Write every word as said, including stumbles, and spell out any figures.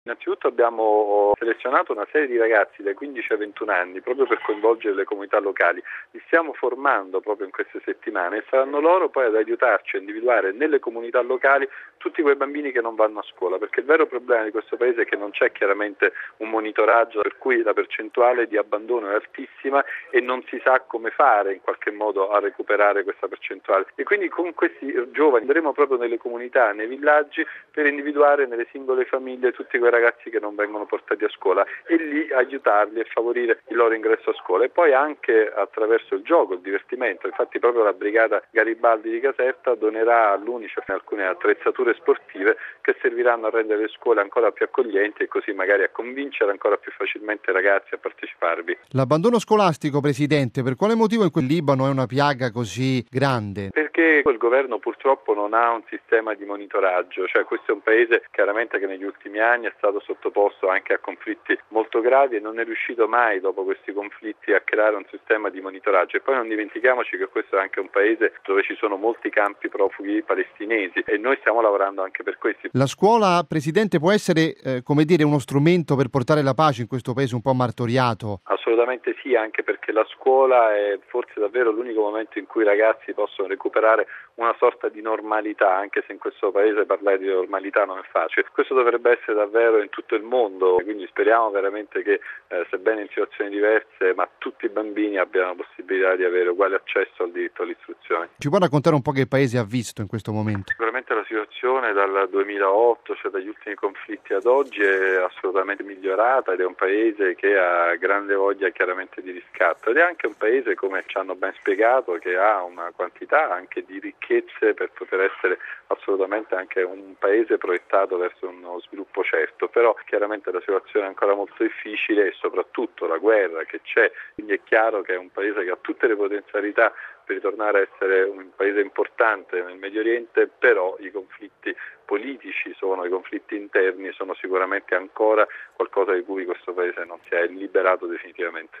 Innanzitutto abbiamo selezionato una serie di ragazzi dai quindici ai ventuno anni proprio per coinvolgere le comunità locali. Li stiamo formando proprio in queste settimane e saranno loro poi ad aiutarci a individuare nelle comunità locali tutti quei bambini che non vanno a scuola, perché il vero problema di questo paese è che non c'è chiaramente un monitoraggio per cui la percentuale di abbandono è altissima e non si sa come fare in qualche modo a recuperare questa percentuale. E quindi con questi giovani andremo proprio nelle comunità, nei villaggi, per individuare nelle singole famiglie tutti quei ragazzi che non vengono portati a scuola e lì aiutarli e favorire il loro ingresso a scuola, e poi anche attraverso il gioco, il divertimento. Infatti proprio la brigata Garibaldi di Caserta donerà all'Unicef alcune attrezzature sportive che serviranno a rendere le scuole ancora più accoglienti e così magari a convincere ancora più facilmente i ragazzi a parteciparvi. L'abbandono scolastico, Presidente, per quale motivo in quel Libano è una piaga così grande? Perché il governo purtroppo non ha un sistema di monitoraggio, cioè questo è un paese chiaramente che negli ultimi anni è stato sottoposto anche a conflitti molto gravi e non è riuscito mai dopo questi conflitti a creare un sistema di monitoraggio. E poi non dimentichiamoci che questo è anche un paese dove ci sono molti campi profughi palestinesi e noi stiamo lavorando anche per questi. La scuola, Presidente, può essere eh, come dire uno strumento per portare la pace in questo paese un po' martoriato? Assolutamente sì, anche perché la scuola è forse davvero l'unico momento in cui i ragazzi possono recuperare una sorta di normalità, anche se in questo paese parlare di normalità non è facile. Questo dovrebbe essere davvero in tutto il mondo, quindi speriamo veramente che, eh, sebbene in situazioni diverse, ma tutti i bambini abbiano la possibilità di avere uguale accesso al diritto all'istruzione. Ci può raccontare un po' che il paese ha visto in questo momento? Sicuramente la situazione dal duemilaotto, cioè dagli ultimi conflitti ad oggi, è assolutamente migliorata ed è un paese che ha grande voglia chiaramente di riscatto ed è anche un paese, come ci hanno ben spiegato, che ha una quantità anche di ricchezze per poter essere assolutamente anche un paese proiettato verso uno sviluppo certo, però chiaramente la situazione è ancora molto difficile e soprattutto la guerra che c'è, quindi è chiaro che è un paese che ha tutte le potenzialità per ritornare a essere un paese importante nel Medio Oriente, però i conflitti politici sono, i conflitti interni sono sicuramente ancora qualcosa di cui questo paese non si è liberato definitivamente.